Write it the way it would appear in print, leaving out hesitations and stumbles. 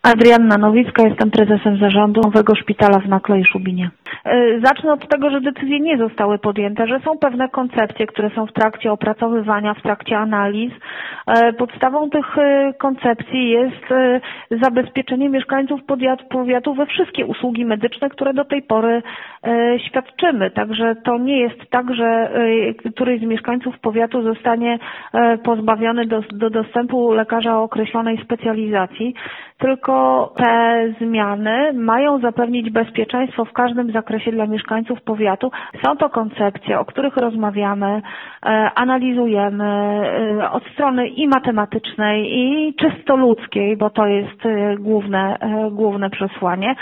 Adrianna Nowicka, jestem prezesem zarządu Nowego Szpitala w Nakle i Szubinie. Zacznę od tego, że decyzje nie zostały podjęte, że są pewne koncepcje, które są w trakcie opracowywania, w trakcie analiz. Podstawą tych koncepcji jest zabezpieczenie mieszkańców powiatu we wszystkie usługi medyczne, które do tej pory świadczymy. Także to nie jest tak, że któryś z mieszkańców powiatu zostanie pozbawiony do dostępu lekarza o określonej specjalizacji, tylko te zmiany mają zapewnić bezpieczeństwo w każdym zakresie dla mieszkańców powiatu. Są to koncepcje, o których rozmawiamy, analizujemy od strony i matematycznej, i czysto ludzkiej, bo to jest główne przesłanie.